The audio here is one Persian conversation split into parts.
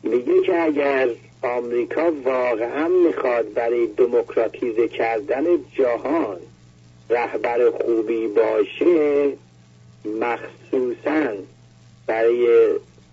میگه که اگر آمریکا واقعا میخواد برای دموکراتیزه کردن جهان رهبر خوبی باشه، مخصوصاً برای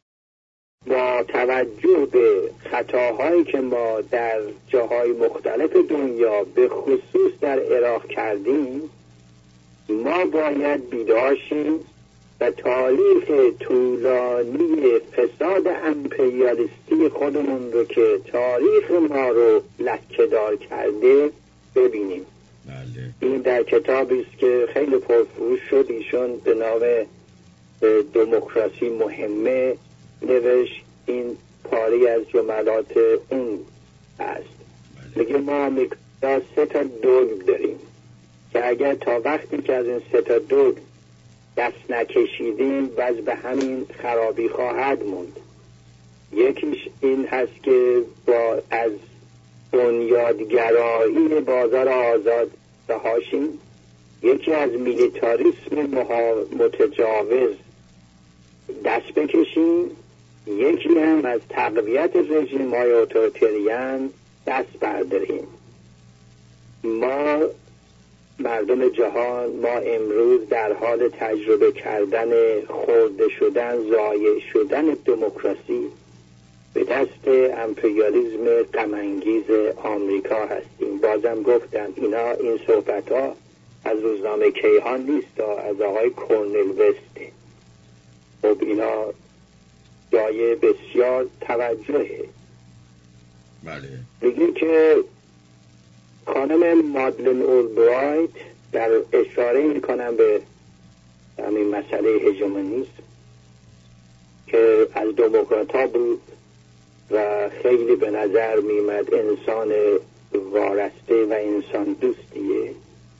با توجه به خطاهایی که ما در جاهای مختلف دنیا به خصوص در عراق کردیم، ما باید بیدار شیم و تاریخ طولانی فساد امپریالیستی خودمون رو که تاریخ ما رو لکه‌دار کرده ببینیم. این در کتابی است که خیلی پرفروش شد، ایشون به نام دموکراسی مهمه نوشت. این پاری از جملات اون است. میگه ما آمریکا 3 تا دوگ داریم که اگر تا وقتی که از این 3 تا دوگ دست نکشیدیم وضع به همین خرابی خواهد موند. یکیش این هست که با از بنیادگرایی بازار آزاد رهاشیم، یکی از میلیتاریسم متجاوز دست بکشیم، یکی هم از تقویت رژیم‌های اتوریتریان دست برداریم. ما مردم جهان ما امروز در حال تجربه کردن خورده شدن، ضایع شدن دموکراسی به دست امپریالیسم غم‌انگیز آمریکا هستیم. بازم گفتم این صحبت‌ها از روزنامه کیهان نیست، از آقای کورنل وسته. خب اینا جای بسیار توجهه. بله. میگه که خانم مادلن اولبرایت در اشاره میکنم به همین مسئله هژمونیسم که از دموکرات‌ها بود و خیلی به نظر میمد انسان وارسته و انسان دوستیه.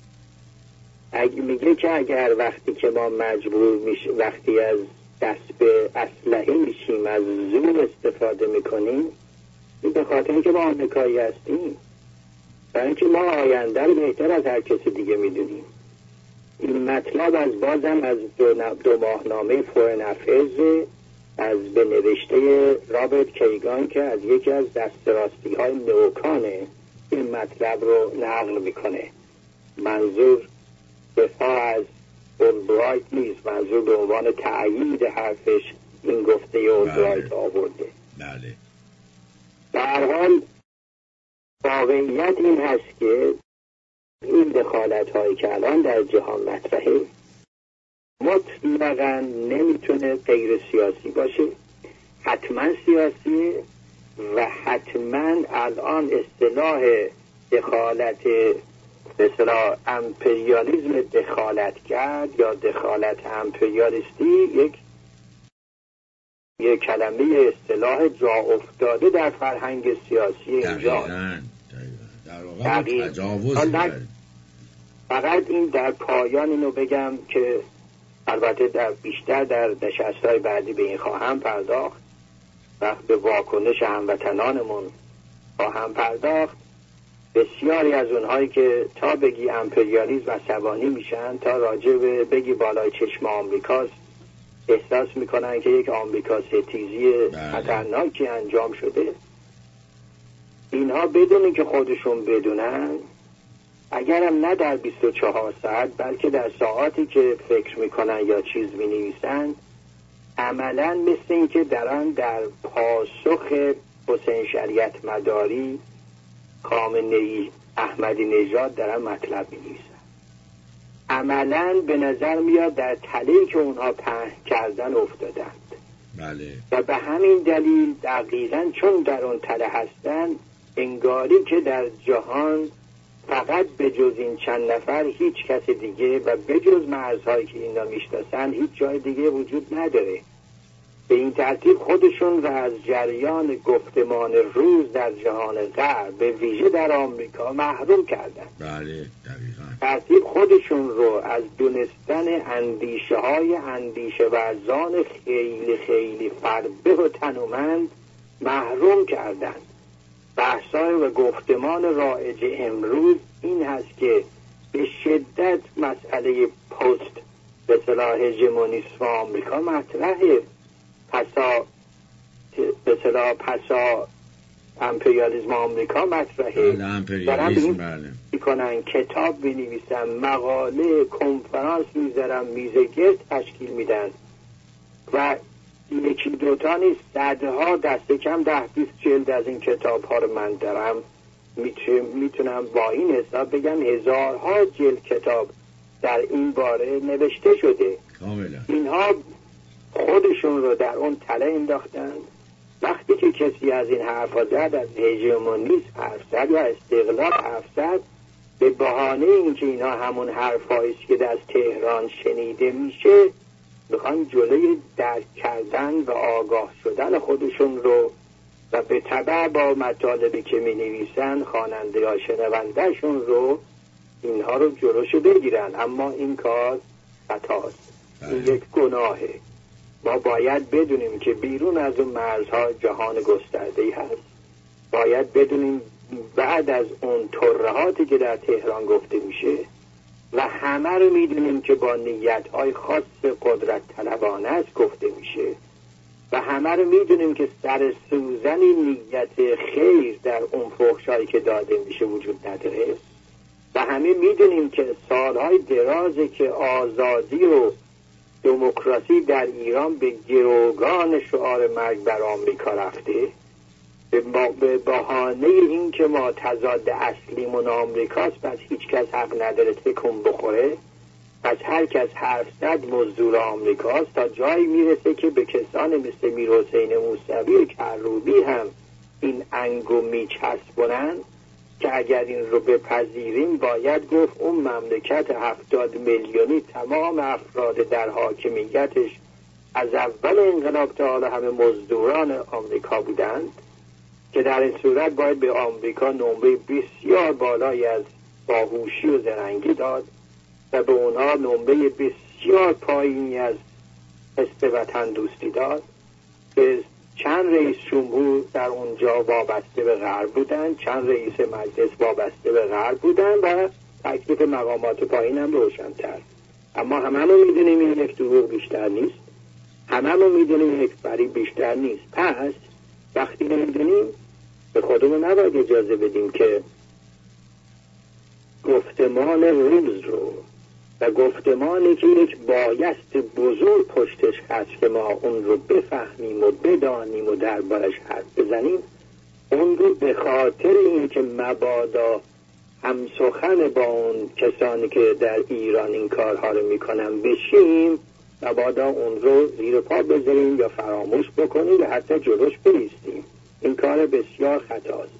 میگه که اگر وقتی که ما مجبور میشه، وقتی از دست به اسلحه میشیم، از زور استفاده میکنیم، این به خاطر اینکه ما آمریکایی هستیم، برای اینکه ما آینده رو بهتر از هر کسی دیگه میدونیم. این مطلب از بازم از دو ماهنامه فورن افیرز از به نوشته رابرت کیگان که از یکی از دستراستی های نوکانه این مطلب رو نقل میکنه. منظور دفاع از اولبرایت نیست، منظور به عنوان تأیید حرفش این گفته اولبرایت آورده. بله. به هر حال واقعیت این هست که این دخالت هایی که الان در جهان مطرحه مطلقاً نمیتونه غیر سیاسی باشه، حتما سیاسیه و حتما الان اصطلاح دخالت به اصطلاح امپریالیسم دخالت کرد یا دخالت امپریالیستی یک کلمه اصطلاح جا افتاده در فرهنگ سیاسی اینجا. دقیقاً. تجاوز فقط این در پایان اینو بگم که البته بیشتر در نشست‌های بعدی به این خواهم پرداخت، وقت به واکنش هموطنانمون خواهم پرداخت. بسیاری از اونهایی که تا بگی امپریالیسم عصبانی میشن، تا راجع به بگی بالای چشم آمریکاست احساس میکنن که یک آمریکا ستیزی خطرناکی انجام شده. اینها بدونی که خودشون بدونن، اگرم نه در 24 ساعت بلکه در ساعاتی که فکر میکنن یا چیز مینویسن، عملا مثل این که در پاسخ حسین شریعت مداری، خامنه‌ای، احمدی نژاد دارن مطلب می‌نویسن. عملاً به نظر میاد در تله‌ای که اونها پهن کردن افتادند. بله. و به همین دلیل دقیقاً چون در اون تله هستن، انگاری که در جهان فقط به جز این چند نفر هیچ کس دیگه و به جز مرزهایی که اینا میشناسن هیچ جای دیگه وجود نداره. به این ترتیب خودشون رو از جریان گفتمان روز در جهان غرب به ویژه در آمریکا محروم کردن. بله دقیقاً. ترتیب خودشون رو از دونستن اندیشه های اندیشه ورزان خیلی خیلی فربه و تنومند محروم کردن. بحثای و گفتمان رایج امروز این هست که به شدت مسئله پست به اصطلاح هژمونیسم آمریکا مطرحه. پسا به اصطلاح پسا امپریالیسم آمریکا مطرحه، دارن میکنن کتاب بنویسن، مقاله، کنفرانس میذارن، میزگرد تشکیل میدن و یکی دوتا نیست، صدها، دست کم 10-20 جلد از این کتاب ها رو من دارم. میتونم با این حساب بگم هزارها جلد کتاب در این باره نوشته شده. کاملا. اینها خودشون رو در اون تله انداختن. وقتی که کسی از این حرفا زد، از هژمونیسم حرف زد یا استقلال حرف زد، به بهانه اینکه اینها همون حرفایی است که از تهران شنیده میشه، میخوان جلوی درک کردن و آگاه شدن خودشون رو و به تبع با مطالبی که می نویسن خواننده یا شنوندهشون رو، اینها رو جلوشو بگیرن. اما این کار خطاست، این یک گناهه. ما باید بدونیم که بیرون از اون مرزها جهان گسترده‌ای هست. باید بدونیم بعد از اون ترهاتی که در تهران گفته میشه و همه رو میدونیم که با نیت‌های خاص قدرت طلبانه است گفته میشه و همه رو میدونیم که سر سوزنی نیت خیر در اون فحشایی که داده میشه وجود نداره و همه میدونیم که سالهای درازه که آزادی و دموکراسی در ایران به گروگان شعار مرگ بر آمریکا رفته. به بهانه این که ما تضاد اصلیمون آمریکاست، پس هیچ کس حق نداره تکون بخوره، پس هر کس حرف زد مزدور آمریکاست، تا جایی میرسه که به کسان مثل میرحسین موسوی و کروبی هم این انگو میچسبونن که اگر این رو بپذیریم باید گفت اون مملکت 70 میلیونی تمام افراد در حاکمیتش از اول انقلاب تا حالا همه مزدوران آمریکا بودند، که در این صورت باید به آمریکا نمره بسیار بالایی از باهوشی و زرنگی داد و به اونها نمره بسیار پایینی از حس وطن دوستی داد. به چند رئیس جمهور در اونجا وابسته به غرب بودن، چند رئیس مجلس وابسته به غرب بودن و تکلیف مقامات پایین هم روشن‌تر. اما همه میدونیم این یک دروغ بیشتر نیست، همه میدونیم یک فریب بیشتر نیست. پس وقتی نمیدونیم به خودمون نباید اجازه بدیم که گفتمان روز رو و گفتمانی که یک بایست بزرگ پشتش هست که ما اون رو بفهمیم و بدانیم و دربارش حرف بزنیم، اون رو به خاطر این که مبادا همسخن با اون کسانی که در ایران این کارها رو میکنن بشیم، مبادا اون رو زیر پا بذاریم یا فراموش بکنیم یا حتی جلوش بایستیم. این کار بسیار خطاست.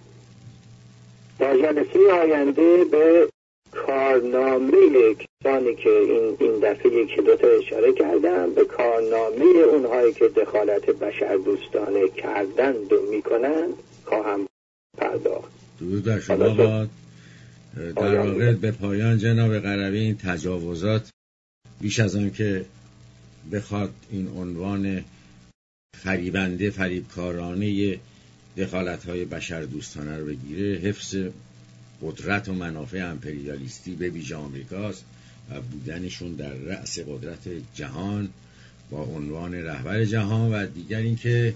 در جلسه آینده به کارنامه کسانی که این دفعه یکی دوتا اشاره کردم، به کارنامه اونهایی که دخالت بشر دوستانه کردند و میکنند خواهم پرداخت. درود بر شما باد. در واقع به پایان جناب قروی این تجاوزات بیش از آن که بخواد این عنوان فریبنده فریبکارانه دخالت‌های بشر دوستانه رو بگیره، حفظ قدرت و منافع امپریالیستی به ویژه آمریکاست و بودنشون در رأس قدرت جهان با عنوان رهبر جهان. و دیگر اینکه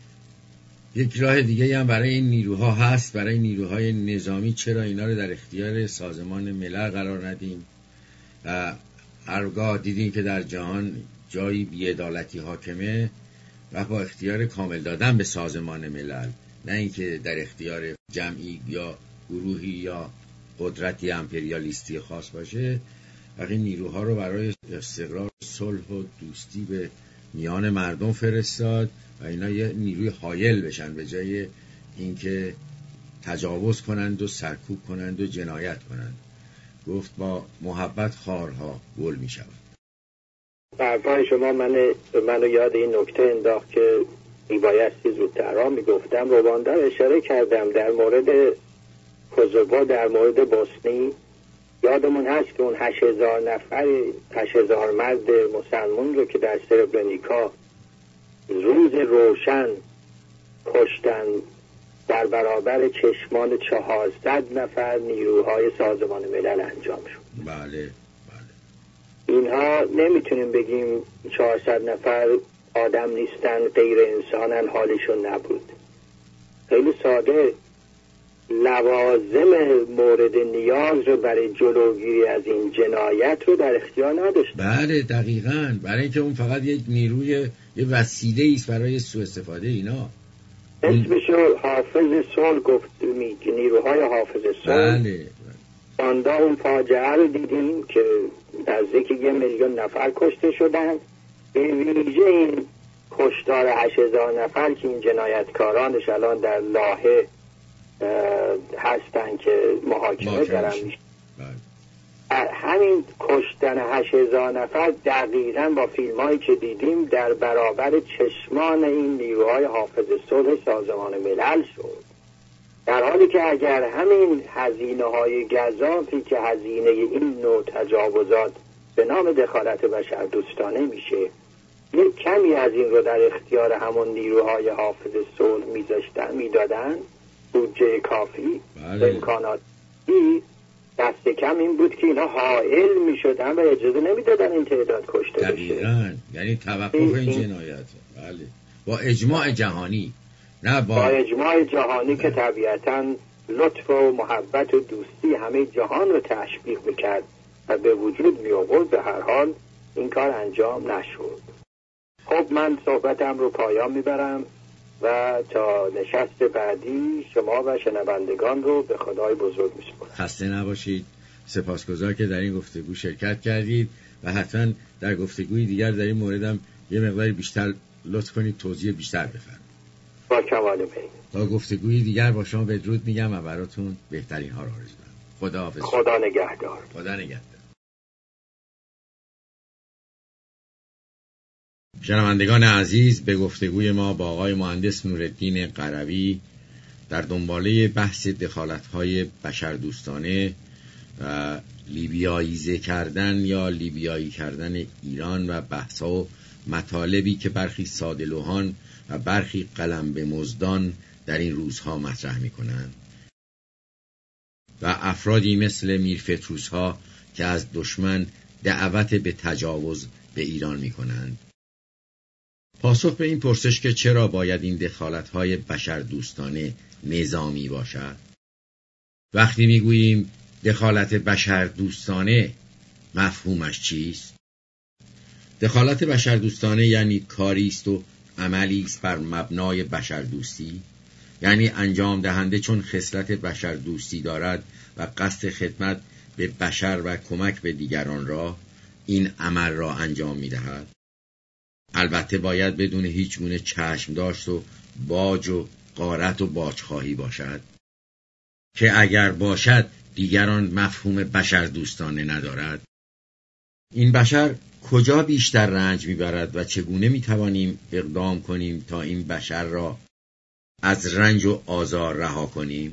یک راه دیگه هم برای این نیروها هست، برای نیروهای نظامی. چرا اینا رو در اختیار سازمان ملل قرار ندیم؟ و هرگاه دیدیم که در جهان جایی بی‌عدالتی حاکمه و با اختیار کامل دادن به سازمان ملل، نه اینکه در اختیار جمعی یا گروهی یا قدرتی امپریالیستی خاص باشه، وقتی نیروها رو برای استقرار صلح و دوستی به میان مردم فرستاد و اینا یه نیروی حایل بشن به جای اینکه تجاوز کنند و سرکوب کنند و جنایت کنند. گفت با محبت خارها گل می شود. برفای شما منو یاد این نکته انداخت که میبایستی زودتر می گفتم. روانده اشاره کردم در مورد کوزوو، در مورد بوسنی. یادمون هست که اون 8,000 نفر 8,000 مرد مسلمان رو که در سربرنیکا روز روشن کشتن در برابر چشمان 400 نفر نیروهای سازمان ملل انجام شد. بله. اینها نمیتونیم بگیم 400 نفر آدم نیستن، غیر انسانن، حالشون نبود. خیلی ساده، لوازم مورد نیاز رو برای جلوگیری از این جنایت رو در اختیار نداشت. بله دقیقاً، برای اینکه اون فقط یک نیروی، یه وسیله است برای سوء استفاده اینا. اسمشو حافظ صلح گفت، نیروهای حافظ صلح. بله. آندا اون فاجعه رو دیدیم که نزدیک 1 میلیون نفر کشته شدن. به ویژه این کشتار 8,000 نفر که این جنایتکارانش الان در لاهه هستن که محاکمه دارن میشه. همین کشتن 8,000 نفر دقیقاً با فیلمایی که دیدیم در برابر چشمان این نیروهای حافظ صلح سازمان ملل شد، در حالی که اگر همین هزینه‌های گزافی که هزینه این نوع تجاوزات به نام دخالت بشردوستانه میشه، یک کمی از این رو در اختیار همون نیروهای حافظ صلح میدادن، بودجه کافی، امکاناتی، دست کم این بود که اینا حائل میشدن و اجازه نمیدادن این تعداد کشته بشه. دقیقاً، یعنی توقف این جنایت. بله، با اجماع جهانی، نه با اجماع جهانی که طبیعتاً لطف و محبت و دوستی همه جهان رو تشویق میکرد و به وجود می آورد. به هر حال این کار انجام نشد. خب من صحبتم رو پایان میبرم و تا نشست بعدی شما و شنوندگان رو به خدای بزرگ میسپارم. خسته نباشید. سپاسگزار که در این گفتگو شرکت کردید و حتما در گفتگوی دیگر در این موردم یه مقداری بیشتر لطف کنید، توضیح بیشتر بفرمایید. با کمال میل. تا گفتگوی دیگر با شما بدرود میگم و براتون بهترین ها رو آرزو دارم. خداحافظ. خدا نگهدار. خدا نگهدار. شنوندگان عزیز، به گفتگوی ما با آقای مهندس نورالدین قروی در دنباله بحث دخالت‌های بشردوستانه و لیبیاییزه کردن یا لیبیایی کردن ایران و بحث‌ها و مطالبی که برخی ساده‌لوحان و برخی قلم به مزدان در این روزها مطرح می‌کنند و افرادی مثل میر فتروس‌ها که از دشمن دعوت به تجاوز به ایران می‌کنند. پاسخ به این پرسش که چرا باید این دخالت‌های بشردوستانه نظامی باشد؟ وقتی میگوییم دخالت بشردوستانه مفهومش چیست؟ دخالت بشردوستانه یعنی کاری است و عملی است بر مبنای بشردوستی، یعنی انجام دهنده چون خصلت بشردوستی دارد و قصد خدمت به بشر و کمک به دیگران را این عمل را انجام می‌دهد. البته باید بدون هیچ گونه چشم داشت و باج و غارت و باجخواهی باشد که اگر باشد دیگران مفهوم بشر دوستانه ندارد. این بشر کجا بیشتر رنج میبرد و چگونه میتوانیم اقدام کنیم تا این بشر را از رنج و آزار رها کنیم؟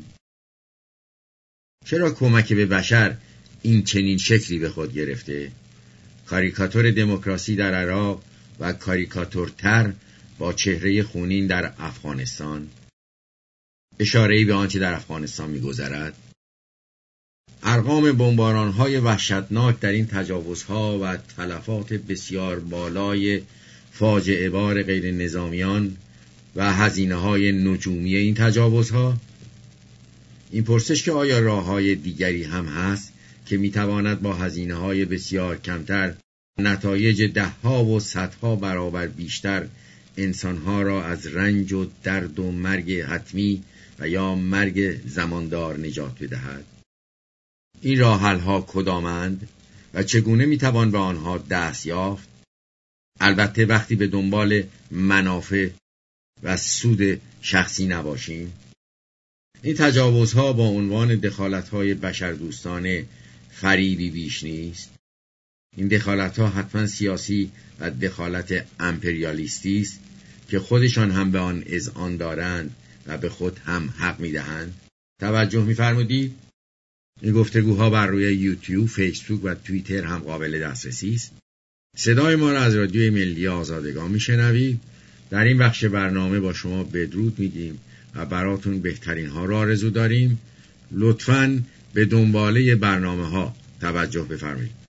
چرا کمک به بشر این چنین شکلی به خود گرفته؟ کاریکاتور دموکراسی در عراق و کاریکاتورتر با چهره خونین در افغانستان، اشاره‌ای به آنچه در افغانستان می‌گذرد. ارقام بمباران‌های وحشتناک در این تجاوزها و تلفات بسیار بالای فاجعه بار غیر نظامیان و هزینه‌های نجومی این تجاوزها. این پرسش که آیا راه‌های دیگری هم هست که می‌تواند با هزینه‌های بسیار کمتر نتایج 10 و 100 برابر بیشتر انسانها را از رنج و درد و مرگ حتمی و یا مرگ زماندار نجات بدهد؟ این راه حل‌ها کدامند و چگونه میتوان به آنها دست یافت؟ البته وقتی به دنبال منافع و سود شخصی نباشیم. این تجاوزها با عنوان دخالت‌های بشردوستانه فریبی بیش نیست. این دخالت‌ها حتما سیاسی و دخالت امپریالیستی است که خودشان هم به آن اذعان دارند و به خود هم حق می‌دهند. توجه می‌فرمودید؟ این گفتگوها بر روی یوتیوب، فیسبوک و توییتر هم قابل دسترسی است. صدای ما را از رادیوی ملی آزادگان میشنوید. در این بخش برنامه با شما بدرود میگیم و براتون بهترین ها را آرزو داریم. لطفاً به دنباله برنامه ها توجه بفرمایید.